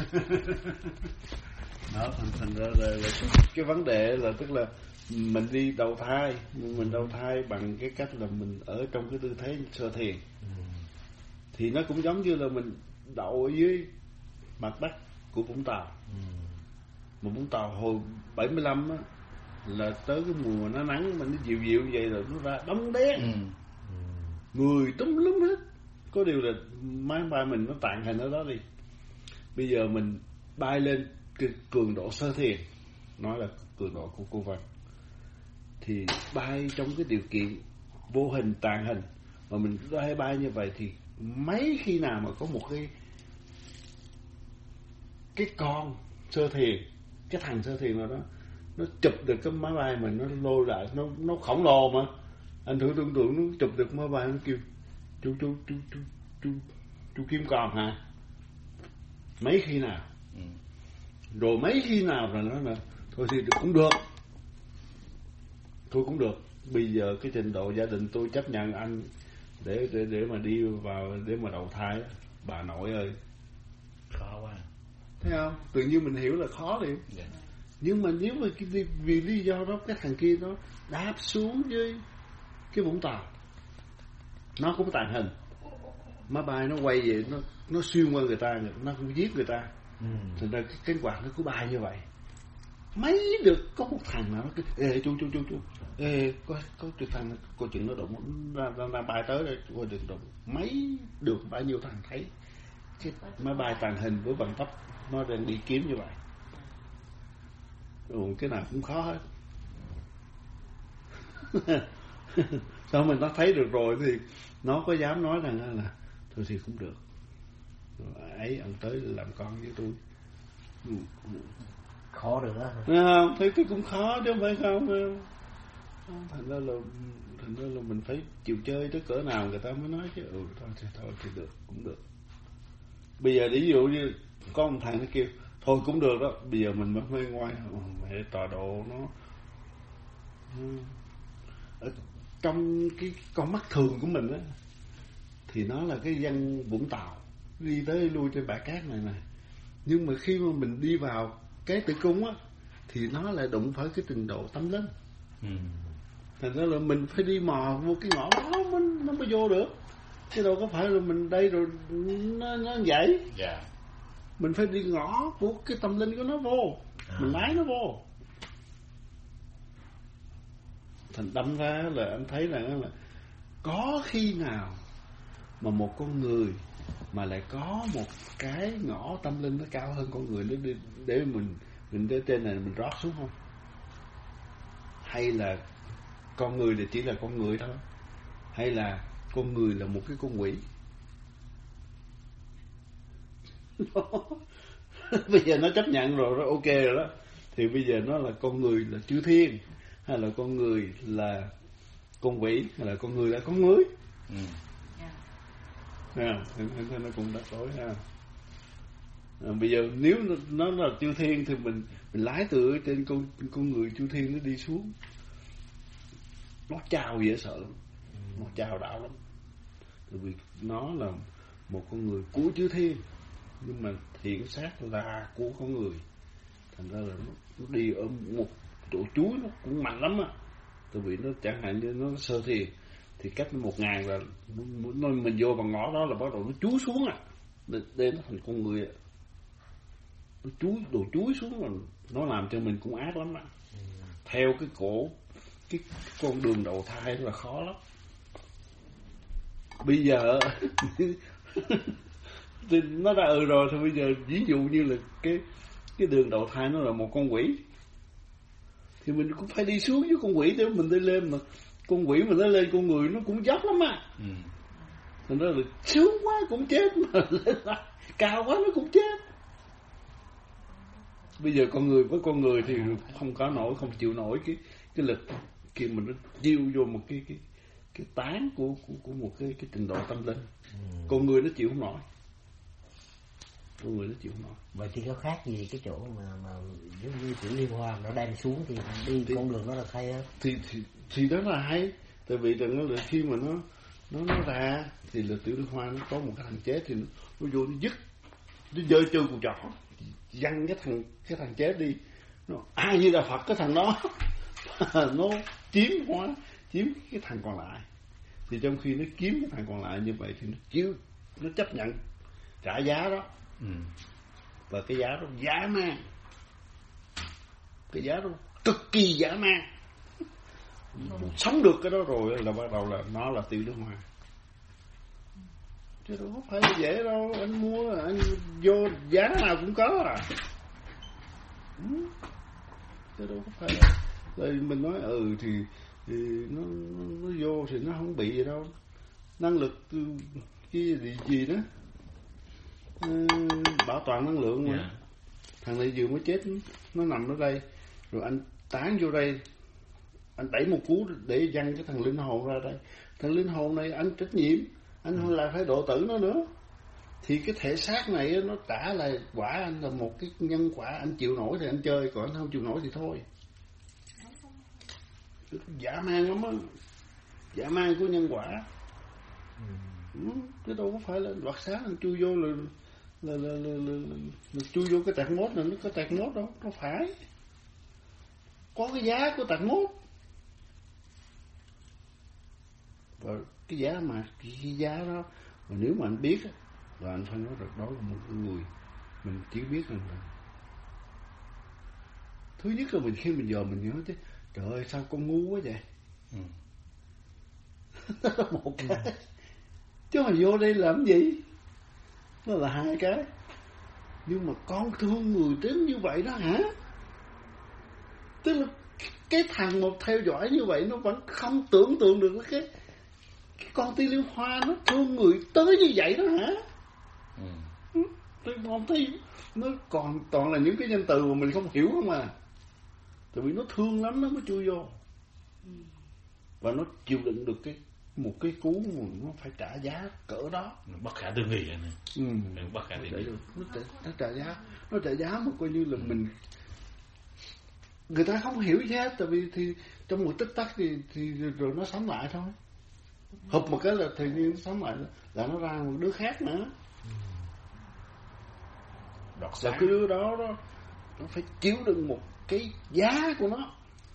Đó, thành ra là cái vấn đề là tức là mình đi đầu thai, mình đầu thai bằng cái cách là mình ở trong cái tư thế sơ thiền. Thì nó cũng giống như là mình đậu ở dưới mặt đất của Vũng Tàu. Mà Vũng Tàu hồi 75 á, là tới cái mùa nó nắng mà nó dịu dịu như vậy rồi nó ra đóng đen, người túm lum hết. Có điều là máy bay mình nó tàn hình ở đó đi. Bây giờ mình bay lên cái cường độ sơ thiền, nói là cường độ của cô Vân, thì bay trong cái điều kiện vô hình tàn hình mà mình bay như vậy thì mấy khi nào mà có một cái con sơ thiền, cái thằng sơ thiền nào đó nó chụp được cái máy bay mình, nó lôi lại, nó khổng lồ mà anh thử tưởng tượng, nó chụp được máy bay, nó kêu chú Kim Còn hả? Mấy khi nào? Rồi mấy khi nào rồi nó là thôi thì cũng được, thôi cũng được. Bây giờ cái trình độ gia đình tôi chấp nhận anh để mà đi vào, để mà đầu thai. Bà nội ơi, khó quá. thấy không? Tự nhiên mình hiểu là khó liền. Nhưng mà nếu mà vì lý do đó cái thằng kia nó đáp xuống với cái Vũng Tàu, nó cũng tàn hình, máy bay nó quay về, nó xuyên qua người ta, nó cũng giết người ta. Thành ra cái cánh quạt nó cứ bay như vậy. Mấy được có một thằng nào nó cứ ê chú ê có thằng coi chừng nó đụng, đang bay tới đây, coi đừng đụng. Mấy được bao nhiêu thằng thấy cái máy bay tàng hình với bằng tốc nó đang đi kiếm như vậy. Rồi cái nào cũng khó hết. Sao mình nó thấy được rồi thì nó có dám nói rằng là thôi thì cũng được. Rồi ấy ông tới làm con với tôi. Khó được đó. Không, thấy cái cũng khó chứ không phải không. Thành ra là mình phải chịu chơi tới cỡ nào người ta mới nói chứ. Thôi thì được, cũng được. Bây giờ ví dụ như có một thằng nó kêu thôi cũng được đó, bây giờ mình mới ngoan. Mẹ tọa độ nó ở trong cái con mắt thường của mình á, thì nó là cái dân Vũng Tàu đi tới lui trên bãi cát này. Nhưng mà khi mà mình đi vào cái tử cung á, thì nó lại đụng phải cái trình độ tâm linh. Thành ra là mình phải đi mò vô cái ngõ đó nó mới vô được, chứ đâu có phải là mình đây rồi nó vậy. Mình phải đi ngõ của cái tâm linh của nó vô, mình lái nó vô. Thành đâm ra là anh thấy là có khi nào mà một con người mà lại có một cái ngõ tâm linh nó cao hơn con người để mình đến trên này mình rót xuống không? Hay là con người thì chỉ là con người thôi? Hay là con người là một cái con quỷ? Bây giờ nó chấp nhận rồi, nó ok rồi đó. Thì bây giờ nó là con người là chư thiên, hay là con người là con quỷ, hay là con người là con người? Nó cũng đã tối ha. Bây giờ nếu nó là chư thiên thì mình lái từ trên con người chư thiên nó đi xuống, nó chào dễ sợ lắm, nó chào đạo lắm. Tại vì nó là một con người của chư thiên, nhưng mà thiện sát là của con người. Thành ra là nó đi ở một chỗ chuối nó cũng mạnh lắm á. Tại vì nó chẳng hạn như nó sơ thiền thì cách 1.000 là mình vô bằng ngõ đó là bắt đầu nó chúi xuống à, để nó thành con người. Nó đồ chúi xuống mà nó làm cho mình cũng ác lắm á. Theo cái cái con đường đầu thai là khó lắm. Bây giờ thì nó đã rồi thì bây giờ ví dụ như là cái đường đầu thai nó là một con quỷ, thì mình cũng phải đi xuống với con quỷ để mình đi lên. Mà con quỷ mà nó lên con người nó cũng dốc lắm à. Thành ra là sướng quá cũng chết, mà lên cao quá nó cũng chết. Bây giờ con người với con người thì không có nổi, không chịu nổi cái lực khi mình nó chiêu vô một cái tán của một cái trình độ tâm linh. Con người nó chịu không nổi. Con người nó chịu không nổi. Vậy thì có khác gì cái chỗ mà giống như chữ Liên Hoa nó đem xuống thì đi con đường nó là hay hơn? Thì đó là hay. Tại vì rằng là khi mà nó ra thì là Tiểu Liên Hoa nó có một cái thằng chết thì nó vô nó dứt, nó giơ chân con trỏ văng cái thằng chết đi, nó ai như là Phật cái thằng đó nó chiếm cái thằng còn lại. Thì trong khi nó kiếm cái thằng còn lại như vậy thì nó chấp nhận trả giá đó. Và cái giá đó dã man, cái giá đó cực kỳ dã man. Sống được cái đó rồi là bắt đầu là nó là Tiểu Liên Hoa. Chứ đâu có phải là dễ đâu. Anh mua, anh vô giá nào cũng có à. Chứ đâu có phải là mình nói thì nó vô thì nó không bị gì đâu. Năng lực cái gì đó, bảo toàn năng lượng mà. Thằng này vừa mới chết, nó nằm ở đây, rồi anh tán vô đây, anh đẩy một cú để văng cái thằng linh hồn ra đây. Thằng linh hồn này anh trách nhiệm, anh lại phải độ tử nó nữa. Thì cái thể xác này nó trả lại quả anh là một cái nhân quả. Anh chịu nổi thì anh chơi, còn anh không chịu nổi thì thôi. Dã man lắm á, dã man của nhân quả. Chứ đâu có phải là đoạt sáng anh chui vô là chui vô cái tạc mốt là nó có tạc mốt đâu, không phải. Có cái giá của tạc mốt. Và cái giá mà cái giá đó, và nếu mà anh biết là anh phải nói được đó là một người mình chỉ biết rằng là thứ nhất là khi mình giờ mình nhớ chứ trời ơi sao con ngu quá vậy. Đó là một cái. Chứ mà vô đây làm gì? Nó là hai cái. Nhưng mà con thương người đến như vậy đó hả? Tức là cái thằng một theo dõi như vậy nó vẫn không tưởng tượng được cái con Tiểu Liên Hoa nó thương người tới như vậy đó hả? Tôi không thấy. Nó còn toàn là những cái danh từ mà mình không hiểu không à. Tại vì nó thương lắm nó mới chui vô. Và nó chịu đựng được một cái cú mà nó phải trả giá cỡ đó. Bất khả tư nghị này. Bất khả tư nghị. Nó trả giá mà coi như là mình, người ta không hiểu gì hết. Tại vì thì trong một tích tắc thì rồi nó sống lại thôi. Hụp một cái là thì nhiên nó sống lại là nó ra một đứa khác nữa. Và cái đứa đó nó phải chịu đựng một cái giá của nó.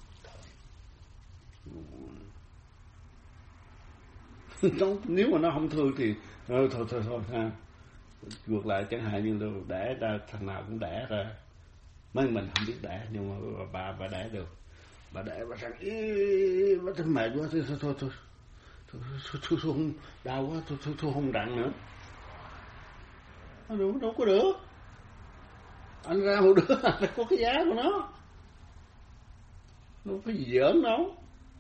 Nếu mà nó không thương thì thôi ha. Ngược lại chẳng hạn như là đẻ ra thằng nào cũng đẻ ra. Mấy mình không biết đẻ nhưng mà bà đẻ được. Bà đẻ bà rằng bà thấy mệt quá thôi không đau quá thôi không đặng nữa. Nó đâu có được. Anh ra một đứa là có cái giá của nó. Nó có gì giỡn đâu.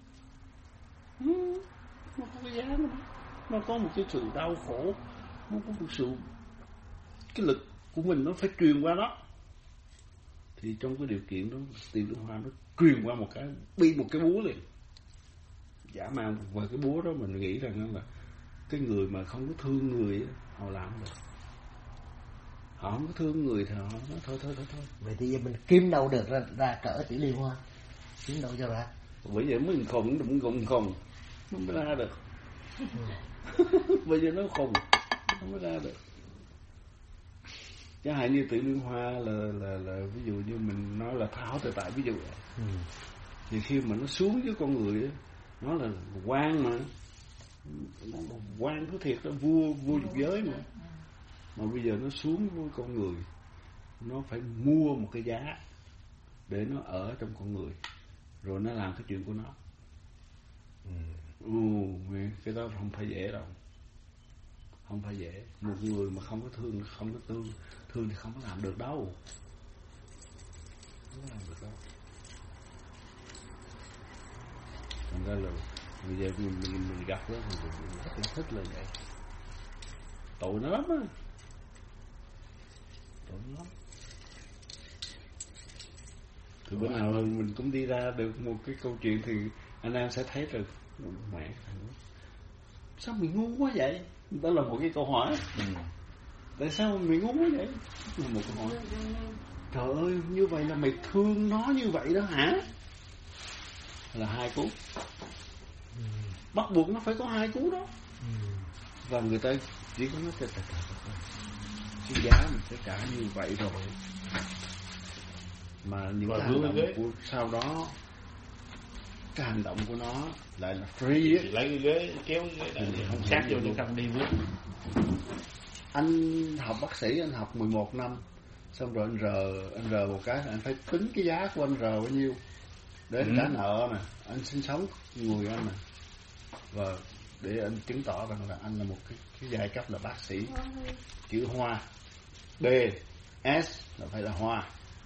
Nó có cái giá của nó có một cái sự đau khổ, nó có một sự, cái lực của mình nó phải truyền qua đó. Thì trong cái điều kiện đó Tiểu Liên Hoa nó truyền qua một cái, bi một cái búa liền dã man. Và cái búa đó mình nghĩ rằng là cái người mà không có thương người họ làm được. Họ không có thương người thì họ nói thôi. Vậy thì giờ mình kiếm đâu được ra cỡ Tiểu Liên Hoa, kiếm đâu cho ra. Bởi vậy mới khùng nó mới ra được. Bây giờ nó khùng nó mới ra được. Chẳng hạn như Tiểu Liên Hoa là ví dụ như mình nói là Thảo Tự Tại ví dụ vậy. Thì khi mà nó xuống với con người đó, nó là quan mà, quan có thiệt đó, vua dục giới mà bây giờ nó xuống với con người, nó phải mua một cái giá để nó ở trong con người, rồi nó làm cái chuyện của nó. Cái đó không phải dễ đâu, không phải dễ. Một người mà không có thương thì không có làm được đâu, không có làm được đâu. Thành ra là bây giờ mình gặp đó thì mình rất là thích là vậy. Tội nó lắm á, tội nó lắm. Thì bữa nào mình cũng đi ra được một cái câu chuyện thì anh em sẽ thấy được mẹ sao mình ngu quá vậy. Đó là một cái câu hỏi. Tại sao mình ngu quá vậy? Là một câu hỏi. Trời ơi, như vậy là mày thương nó như vậy đó hả? Là hai cú. Bắt buộc nó phải có hai cú đó. Và người ta chỉ có nói cái giá mình phải trả như vậy rồi, mà những cái hành động của sau đó, cái hành động của nó lại là free á. Lấy cái ghế kéo cái ghế này không sát vô cho không đi bước. Anh học bác sĩ, anh học 11 năm, xong rồi anh rờ một cái, anh phải tính cái giá của anh rờ bao nhiêu để anh trả nợ nè, anh sinh sống người anh nè, và để anh chứng tỏ rằng là anh là một cái giai cấp là bác sĩ chữ Hoa, B S là phải là Hoa.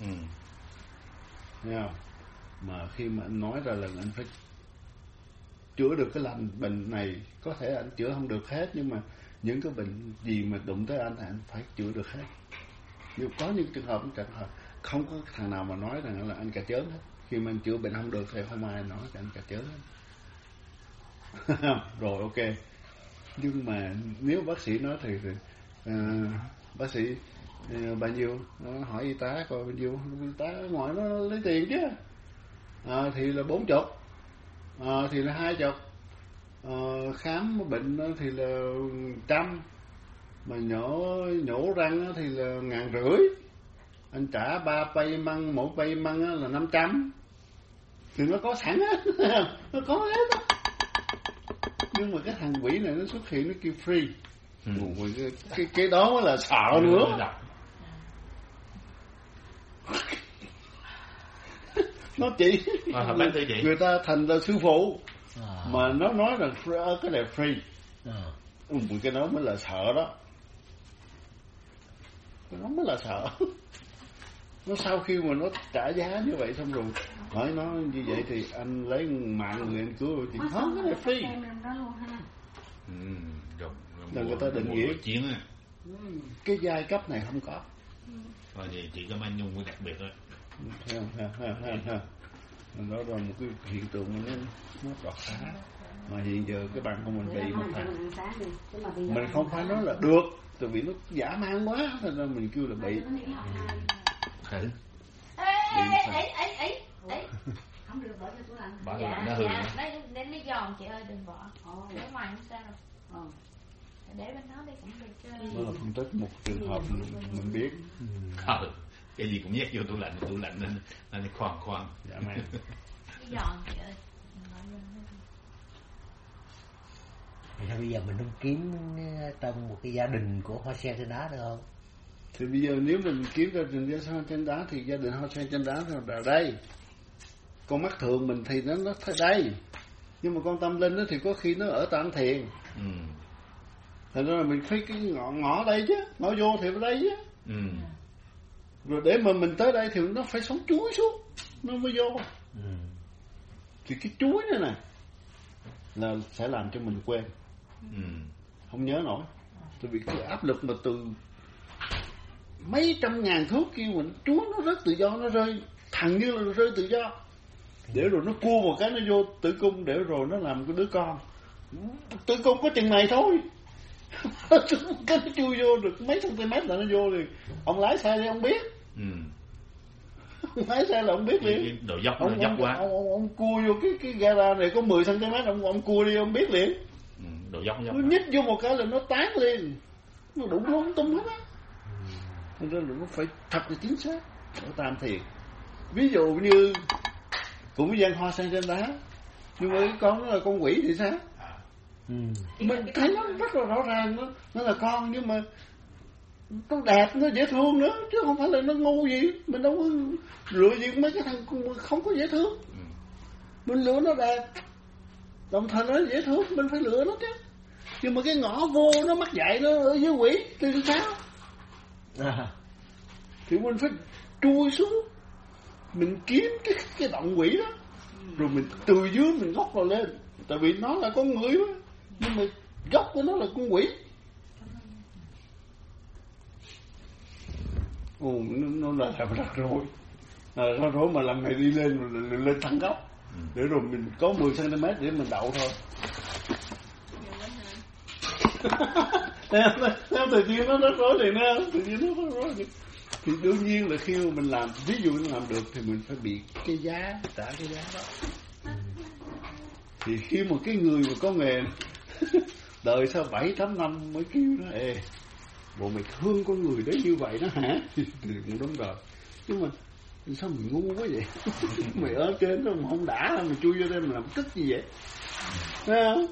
Thấy không? Mà khi mà anh nói ra là anh phải chữa được cái bệnh này, có thể anh chữa không được hết, nhưng mà những cái bệnh gì mà đụng tới anh phải chữa được hết. Nhưng có những trường hợp không có thằng nào mà nói rằng là anh cà chớn hết. Khi mà anh chữa bệnh không được thì không ai nói là anh cà chớn hết. Rồi ok. Nhưng mà nếu bác sĩ nói thì bác sĩ bao nhiêu, hỏi y tá coi bao nhiêu, y tá ngoài nó lấy tiền chứ. Thì là 40, thì là 20, khám bệnh thì là 100, mà nhổ răng thì là 1.500. Anh trả 3 pay măng, mỗi pay măng là 500, thì nó có sẵn hết. Nó có hết. Nhưng mà cái thằng quỷ này nó xuất hiện, nó kêu free. Cái đó mới là sợ nữa. Nó chỉ người ta thành ra sư phụ, mà nó nói là cái này free. Cái đó mới là sợ đó. Cái đó mới là sợ. Nó sau khi mà nó trả giá như vậy xong rồi hỏi nó như vậy thì anh lấy mạng người anh cứu rồi thì không, cái này free. Là người ta định nghĩa chiến á. Cái giai cấp này không có. Rồi thì chỉ có Anh Nhung mới đặc biệt thôi. Đó là một cái hiện tượng mà nó đọt xá. Mà hiện giờ cái bằng của mình bị một thằng, mình không phải nói là được, tại vì nó giả man quá, nên là mình kêu là bị. Không được bỏ cho tủ lạnh. Dạ, để nó giòn chị ơi, đừng bỏ. Để ngoài không sao đâu. Để bên đó đi cũng được chơi. Đó là phân tích một trường hợp mình biết. Cái gì cũng nhét vô tủ lạnh nên nó khoan. Dạ man. Giòn chị ơi. Thì bây giờ mình không kiếm trong một cái gia đình của Hoa Sen Trên Đá được không? Thì bây giờ nếu mình kiếm ra gia đình Hoa Sen Trên Đá thì gia đình Hoa Sen Trên Đá là đây. Con mắt thường mình thì nó thấy đây, nhưng mà con tâm linh đó thì có khi nó ở Tam Thiền. Thành ra là mình phải cái ngõ đây chứ, ngõ vô thì ở đây chứ. Rồi để mà mình tới đây thì nó phải sống chuối xuống nó mới vô. Thì cái chuối này nè là sẽ làm cho mình quên, không nhớ nổi. Tại vì cái áp lực mà từ mấy trăm ngàn thước kêu mình chuối nó rớt tự do, nó rơi thằng như là rơi tự do, để rồi nó cua một cái nó vô tử cung, để rồi nó làm cái đứa con. Tử cung có chừng này thôi. Cái nó chui vô được mấy cm là nó vô liền. Ông lái xe thì ông biết. Ông lái xe là ông biết liền. Độ dốc nó dốc quá. Ông cua vô cái gara này có 10 cm, ông cua đi ông biết liền. Độ dốc nó nhích vô một cái là nó tán liền, nó đụng lung tung hết á. Nên là nó phải thật là chính xác ở Tam Thiền. Ví dụ như cũng gian Hoa Sen Trên Đá, nhưng mà cái con nó là con quỷ thì sao? Mình thấy nó rất là rõ ràng, nó là con, nhưng mà nó đẹp, nó dễ thương nữa, chứ không phải là nó ngu gì. Mình đâu có lựa gì mấy cái thằng không có dễ thương. Mình lựa nó đẹp, đồng thời nó dễ thương, mình phải lựa nó chứ. Nhưng mà cái ngõ vô nó mắc dạy nó ở dưới quỷ thì sao? Thì mình phải chui xuống, mình kiếm cái động quỷ đó, rồi mình từ dưới mình góc vào lên. Tại vì nó là con người đó, nhưng mà gốc của nó là con quỷ. Nó là rắc rối. Rắc rối mà lần này đi lên thẳng gốc, để rồi mình có 10 cm để mình đậu thôi. Theo tự nhiên nó rắc rối thì tự nhiên nó rắc rối. Thì đương nhiên là khi mà mình làm, ví dụ mình làm được thì mình phải bị cái giá, trả cái giá đó. Thì khi một cái người mà có nghề đợi sau 7-8 năm mới kêu nó bộ mày thương con người đấy như vậy đó hả? Thì cũng đúng rồi. Nhưng mà sao mày ngu quá vậy? Mày ở trên đó mà không đã, mày chui vô đây mày làm tức gì vậy? Thấy không?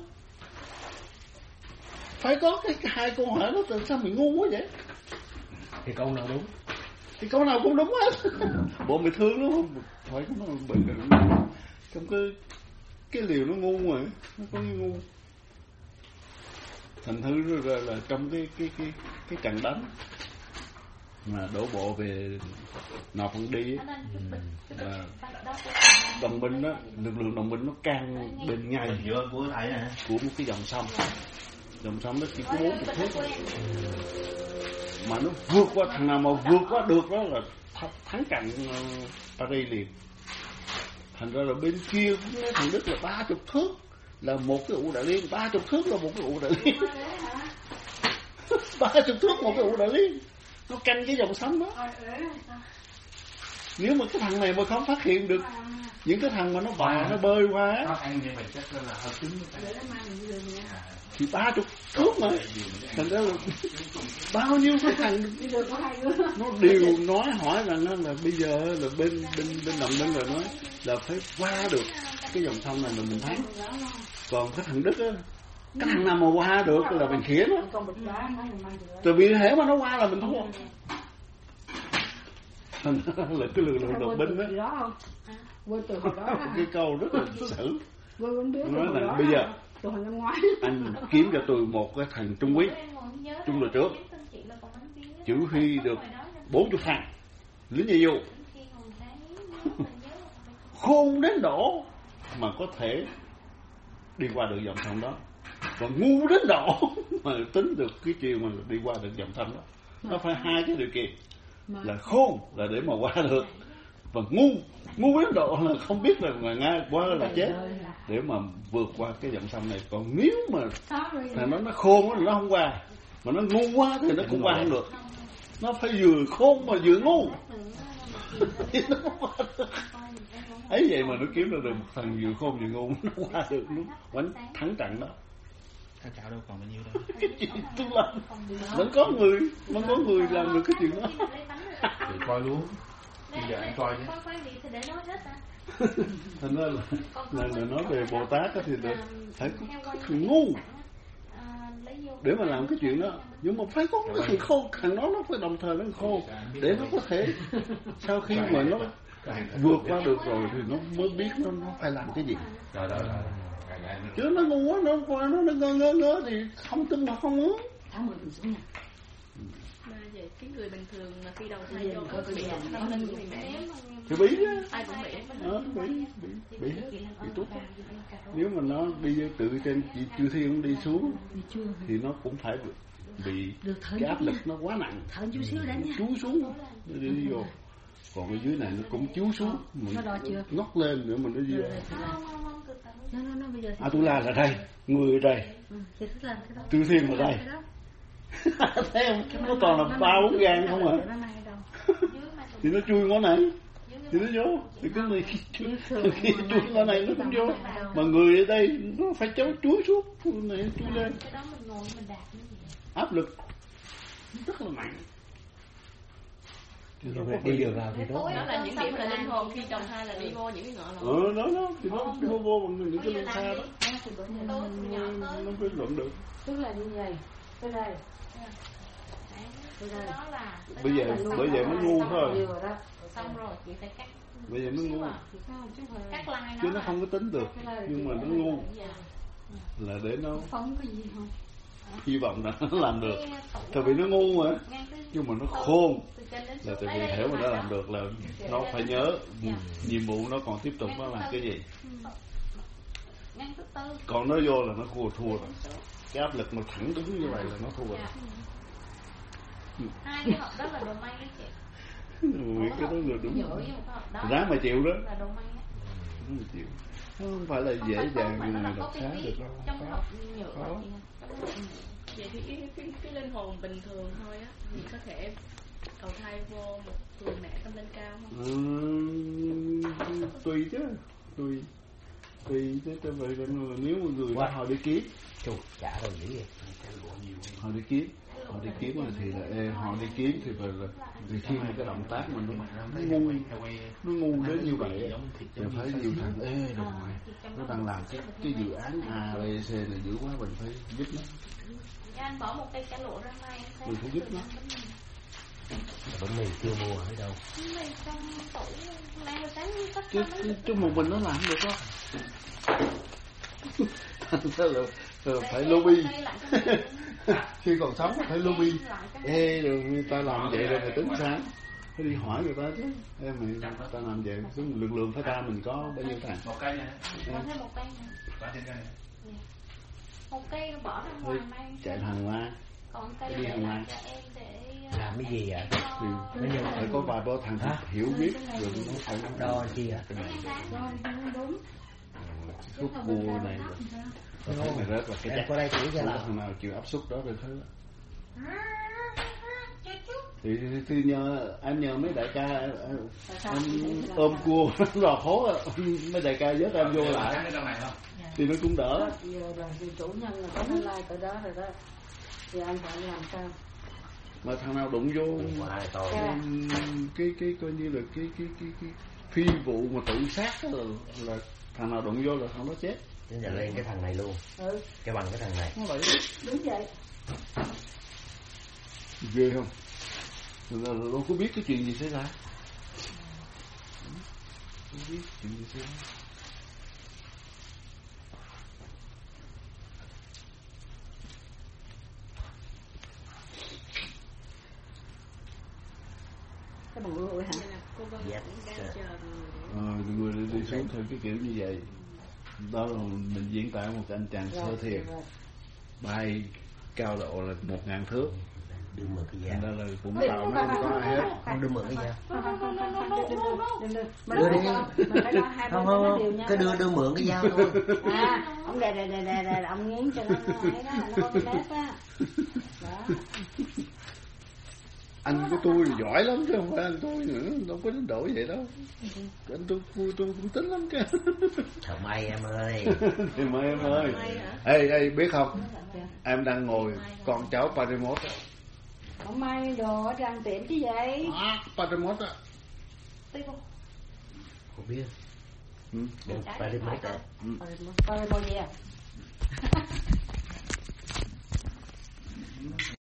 Phải có cái hai câu hỏi đó, tại sao mày ngu quá vậy? Thì câu nào đúng? Thì câu nào cũng đúng hết. Bộ mày thương đúng không? Phải có nó bệnh rồi. Trong cái liều nó ngu rồi, nó có cái ngu. Thành thử rồi là trong cái trận đánh mà đổ bộ về Nọt Hận Đi là đồng binh đó, lực lượng đồng binh nó can bên ngay của thầy hả? Của một cái dòng sông đó chỉ có 40 thước mà nó vượt qua, thằng nào mà vượt qua được đó là thắng trận Paris liền. Thành ra là bên kia thằng Đức là 30 thước là một cái ụ Đại Liên, 30 thước là một cái ụ Đại Liên. 30 thước một cái ụ Đại Liên, nó canh cái dòng sông đó. Nếu mà cái thằng này mà không phát hiện được những cái thằng mà nó bò nó bơi qua nó ăn nhưng mà chắc là hơi cứng thì 30 thước mà. Thành ra là bao nhiêu cái thằng nó đều nói hỏi rằng là bây giờ là bên đồng binh rồi nói là phải qua được cái dòng sông này là mình thắng. Còn cái thằng Đức á, cái thằng nào mà qua được là mình khỉa nó. Từ vì thế mà nó qua là mình thua. Thành ra là cái lực lượng đồng binh á. Cái câu rất là xử. Nói là bây giờ anh kiếm cho tôi một cái thằng trung úy, trung đội trưởng, chỉ huy được 40 thằng, lính nhiệm vụ, khôn đến độ mà có thể đi qua được dòng sông đó, và ngu đến độ mà tính được cái chiều mà đi qua được dòng sông đó. Nó phải hai cái điều kiện là khôn là để mà qua được, và ngu đến độ là không biết là ngay qua là chết để mà vượt qua cái dòng sông này. Còn nếu mà thằng nó khôn thì nó không qua, mà nó ngu quá thì nó cũng qua không được. Nó phải vừa khôn mà vừa ngu thì nó qua được. Ấy vậy mà nó kiếm được một thằng vừa khôn vừa ngu nó qua được, nó quánh thắng trận đó. Các cháu đâu còn bao nhiêu đâu. Cái chuyện tôi làm vẫn có người làm được cái chuyện đó. Thì coi luôn. Bây giờ anh coi chứ. Thành ra là nói về Bồ Tát thì phải có thằng ngu để mà làm cái chuyện đó. Nhưng mà phải có cái thằng khôn, thằng đó nó phải đồng thời nó khôn để nó có thể sau khi mà nó vượt qua được rồi thì nó mới biết nó phải làm cái gì. Rồi. Chứ nó ngu quá, nó qua nó ngơ thì không tin mà không muốn. Vậy cái người bình thường mà khi đầu thai vô có bị tâm linh bị mẹ thì bí á, ai cũng bị tốt. Nếu mà nó đi từ trên chư thiên đi xuống thì nó cũng phải bị cái áp lực nó quá nặng, chú xuống đi vô. Còn ở dưới này nó cũng chú xuống, mình ngóc lên nữa mình nó đi vô. Atula là đây, người ở đây, chư thiên ở đây. Thấy không? Nó toàn là 3-4 gan không à. Thì nó chui ngõ này thì nó vô, thì cái này khi chui ngõ này nó cũng vô. Mà người ở đây nó phải cháu chúi xuống, này chui lên. Áp lực rất là mạnh. Đi đường nào thì tốt. Đó là những điểm là linh hồn khi chồng thai là đi vô những cái ngõ lỗ. Đó thì nó vô bằng những cái linh xa đó. Nó phải luận được. Tức là như vậy. Cái đây. Bây giờ nó ngu thôi. Xong rồi chị phải cắt. Bây giờ nó ngu. Cắt lai chứ nó không có tính được. Nhưng mà nó ngu là để nó không có gì không. Hy vọng là nó làm được. Tại vì nó ngu mà. Nhưng mà nó khôn là tại vì nếu mà nó làm được là nó phải nhớ nhiệm vụ nó còn tiếp tục nó làm cái gì. Còn nó vô là nó thua rồi. Cái áp lực mà thẳng đứng như vậy là nó thua rồi. Hai cái hộp đó là đồ may đó chị. Cái đó là đúng. Ráng mà chịu đó. Ráng mà chịu. Nó không phải là dễ dàng như người đọc xá được đâu. Khó. Vậy thì cái linh hồn bình thường thôi á thì có thể cầu thai vô một người mẹ tâm linh cao không? Tùy chứ. Tùy chứ. Tại vì nếu mà người ta họ đi kiếm. Chù, chả rồi dữ vậy. Họ đi kiếm. họ đi kiếm thì là họ đi kiếm thì khi mà cái động tác mình nó ngu đến như vậy thì phải nhiều thằng rồi nó đang làm cái dự án A B C này dữ quá, mình phải giúp nó. Anh bỏ một cây cà lụa ra ngoài em thấy. Mình phải giúp nó. Bánh mì chưa mua ở đâu. Bánh mì trong tủ mang rồi sáng cất Chứ một mình nó làm được đó. Phải lobby. Khi còn sống phải lobby. Rồi người ta làm vậy rồi người tính sao? Phải đi hỏi người ta chứ. Mình ta làm vậy, lực lượng phải ta mình có bao nhiêu thằng? Một cây nè. Có thêm một cây nè. Có thêm cây nè. Một cây bỏ ra ngoài mang. Chạy thằng qua. Còn cây để lại cho em để làm cái gì vậy? Phải có vài ba thằng hiểu biết rồi nó phải đo chi ạ? Thuốc bùa này rồi mày rớt là cái em có đây chỉ cho là thằng nào chịu áp suất đó được hết. Thì nhờ mấy đại ca anh ôm cua lò hố mấy đại ca vớt em vô lại thì nó cũng đỡ. Giờ chủ nhân là có like từ đó rồi đó thì anh phải làm sao? Mà thằng nào đụng vô cái coi như là cái phi vụ mà tự sát là thằng nào đụng vô là thằng đó chết. Nên giờ lên cái thằng này luôn. Cái bằng cái thằng này. Nó vậy. Đúng vậy. Ghê không? Rồi đâu có biết cái chuyện gì xảy ra. Không biết chuyện gì xảy ra. Cái bằng lụi hả? Cô Vân Yes, cũng đang chờ Người đi xuống theo cái kiểu như vậy. Đó là mình diễn tả một anh chàng sơ thiền bay cao độ là 1000 thước. Đưa mượn cái dao. Đó là cũng tàu nó không có ai hết. Không đưa mượn cái dao. Đưa đi. Không, cứ đưa mượn cái dao thôi. Ông đè ông nghiến cho nó ấy đó, nó có cái nếp á. Đó. Anh của tôi giỏi lắm chứ không phải anh tôi nữa, đâu có đến đổi vậy đâu. Anh tôi cũng tính lắm chứ. Thợ may em ơi. Thì mời em ơi. Ê biết không? Em đang ngồi con cháu Parimot á. Ông may đồ ở trang tiệm chứ vậy? Parimot á. Không biết. Phải đi mất á. Parimot gì à?